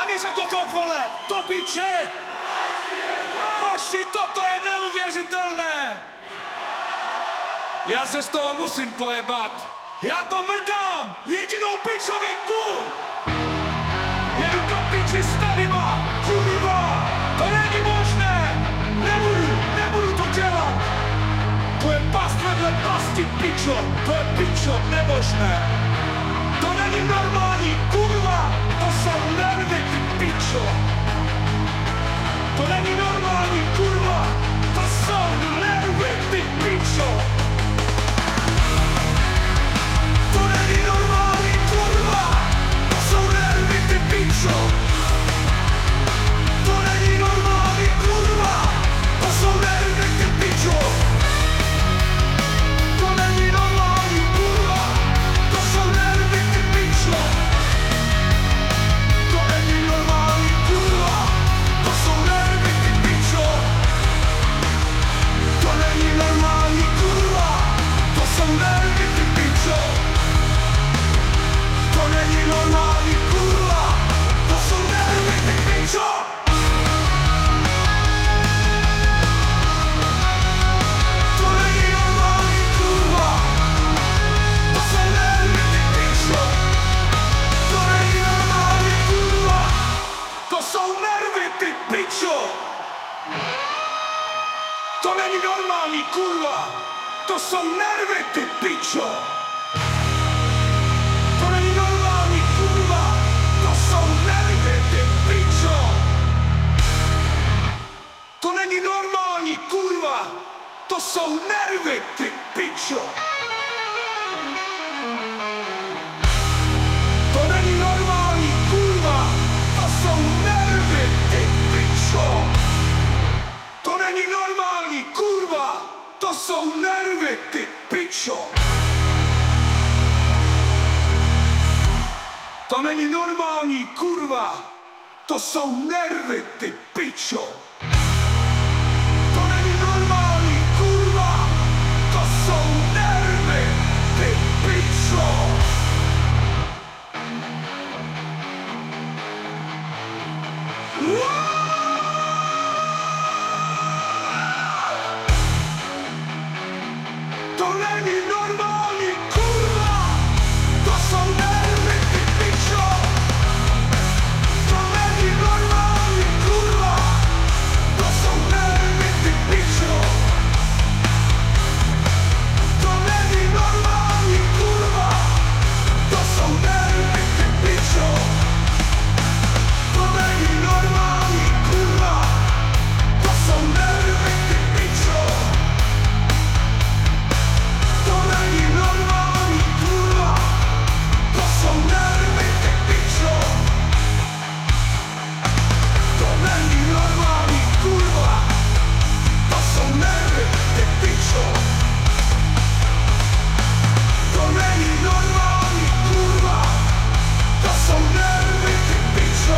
Ani se toto, vole, do piče! Hoši, toto je neuvěřitelné! Já se z toho musím pojebat. Já to mrdám! Jedinou pičovinku! Jedu do piči s tanima! Kurva! To není možné! Nebudu to dělat! To je past vedle pasti, pičo! To je pičo nemožné! To není normální, kurva! To jsou nervy, ty pičo! To není normální, kurva! To jsou nervy, ty pičo! To není normální, kurva! To jsou nervy, ty pičo! To není normální, kurva! To jsou nervy, ty pičo! To není normální, kurva! To jsou nervy, ty pičo! To není normální, kurva! To jsou nervy, ty pičo! To není normální, kurva! To jsou nervy, ty pičo! To není normální, kurva! To jsou nervy, ty pičo! To není normální, kurva! To jsou nervy, ty pičo! To není normální, kurva! To jsou nervy, ty pičo! To není normální, kurva! To jsou nervy, ty pičo! To není normální, kurva! To jsou nervy, ty pičo! To není normální, kurva! To jsou nervy, ty pičo! To není normální, kurva! To jsou nervy, ty pičo! To není normální, kurva! To jsou nervy, ty pičo! To není normální, kurva! To jsou nervy, ty pičo! To není normální, kurva! To jsou nervy, ty pičo! To není normální, kurva! To jsou nervy, ty pičo! To není normální, kurva! To jsou nervy, ty pičo! To není normální, kurva! To jsou nervy, ty pičo! To není normální, kurva! To jsou nervy, ty pičo! To není normální, kurva! To jsou nervy, ty pičo! To není normální, kurva! To jsou nervy, ty pičo! To není normální, kurva! To jsou nervy, ty pičo!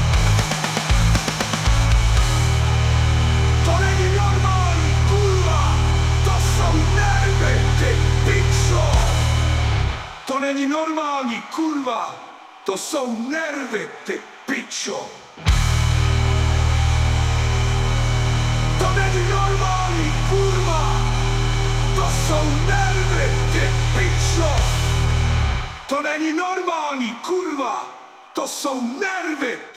To není normální, kurva! To jsou nervy, ty pičo! To není normální, kurva! To jsou nervy, ty pičo! To není normální, kurva! To jsou nervy, ty pičo! To není normální, kurva! To jsou nervy!